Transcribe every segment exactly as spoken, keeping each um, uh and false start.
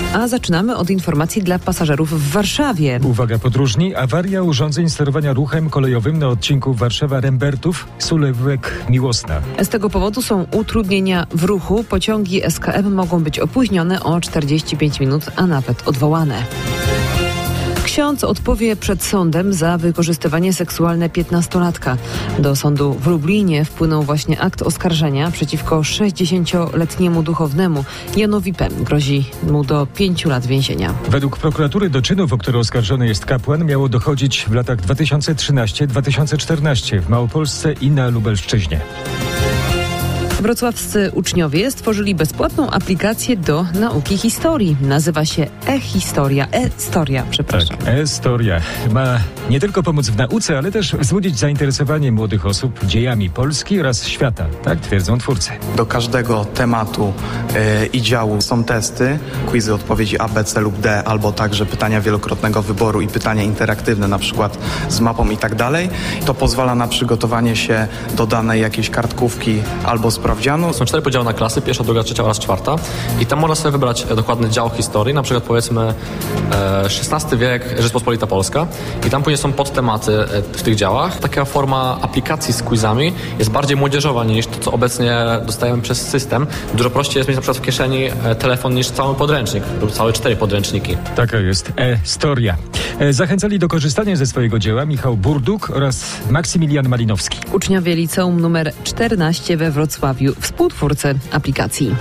A zaczynamy od informacji dla pasażerów w Warszawie. Uwaga podróżni, awaria urządzeń sterowania ruchem kolejowym na odcinku Warszawa-Rembertów, Sulewek-Miłosna. Z tego powodu są utrudnienia w ruchu. Pociągi S K M mogą być opóźnione o czterdzieści pięć minut, a nawet odwołane. Ksiądz odpowie przed sądem za wykorzystywanie seksualne piętnastolatka. Do sądu w Lublinie wpłynął właśnie akt oskarżenia przeciwko sześćdziesięcioletniemu duchownemu Janowi P. Grozi mu do pięciu lat więzienia. Według prokuratury do czynów, o które oskarżony jest kapłan, miało dochodzić w latach dwa tysiące trzynastym do dwa tysiące czternastego w Małopolsce i na Lubelszczyźnie. Wrocławscy uczniowie stworzyli bezpłatną aplikację do nauki historii. Nazywa się e-historia. E-storia, przepraszam. Tak, e-storia. Ma nie tylko pomóc w nauce, ale też wzbudzić zainteresowanie młodych osób dziejami Polski oraz świata. Tak twierdzą twórcy. Do każdego tematu yy, i działu są testy, quizy odpowiedzi A, B, C lub D, albo także pytania wielokrotnego wyboru i pytania interaktywne, na przykład z mapą i tak dalej. To pozwala na przygotowanie się do danej jakiejś kartkówki albo sprawdzianu. Są cztery podziały na klasy, pierwsza, druga, trzecia oraz czwarta i tam można sobie wybrać dokładny dział historii, na przykład powiedzmy szesnasty wiek, Rzeczpospolita Polska i tam później są podtematy w tych działach. Taka forma aplikacji z quizami jest bardziej młodzieżowa niż to, co obecnie dostajemy przez system. Dużo prościej jest mieć na przykład w kieszeni telefon niż cały podręcznik lub całe cztery podręczniki. Taka jest e-storia. Zachęcali do korzystania ze swojego dzieła Michał Burduk oraz Maksymilian Malinowski. Uczniowie liceum numer czternaście we Wrocławiu, współtwórcy aplikacji.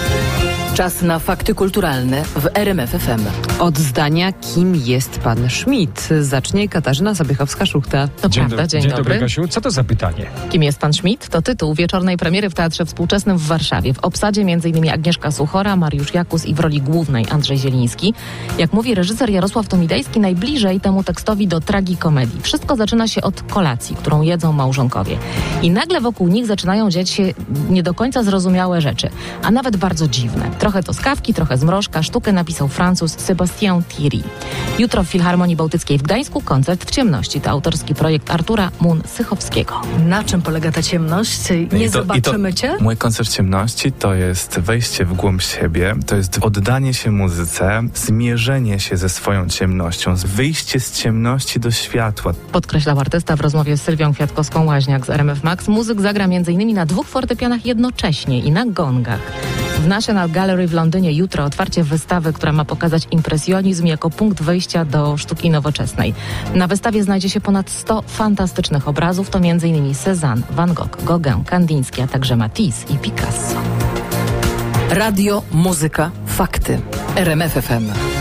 Czas na fakty kulturalne w R M F F M. Od zdania, kim jest pan Schmidt, zacznie Katarzyna Zabychowska-Szuchta. To Dzień, prawda, dzień, dzień dobry. dobry, Kasiu. Co to za pytanie? Kim jest pan Schmidt? To tytuł wieczornej premiery w Teatrze Współczesnym w Warszawie. W obsadzie m.in. Agnieszka Suchora, Mariusz Jakus i w roli głównej Andrzej Zieliński. Jak mówi reżyser Jarosław Tomidejski, najbliżej temu tekstowi do tragikomedii. Wszystko zaczyna się od kolacji, którą jedzą małżonkowie. I nagle wokół nich zaczynają dziać się nie do końca zrozumiałe rzeczy, a nawet bardzo dziwne. Trochę to skawki, trochę zmrożka. Sztukę napisał Francuz Sébastien Thierry. Jutro w Filharmonii Bałtyckiej w Gdańsku koncert w ciemności. To autorski projekt Artura Mun-Sychowskiego. Na czym polega ta ciemność? Nie I to, zobaczymy i to, cię? Mój koncert ciemności to jest wejście w głąb siebie, to jest oddanie się muzyce, zmierzenie się ze swoją ciemnością, wyjście z ciemności do światła. Podkreślał artysta w rozmowie z Sylwią Kwiatkowską-Łaźniak z R M F Max. Muzyk zagra m.in. na dwóch fortepianach jednocześnie i na gongach. W National Gallery w Londynie jutro otwarcie wystawy, która ma pokazać impresjonizm jako punkt wyjścia do sztuki nowoczesnej. Na wystawie znajdzie się ponad sto fantastycznych obrazów, to m.in. Cézanne, Van Gogh, Gauguin, Kandiński, a także Matisse i Picasso. Radio, muzyka, fakty. R M F F M.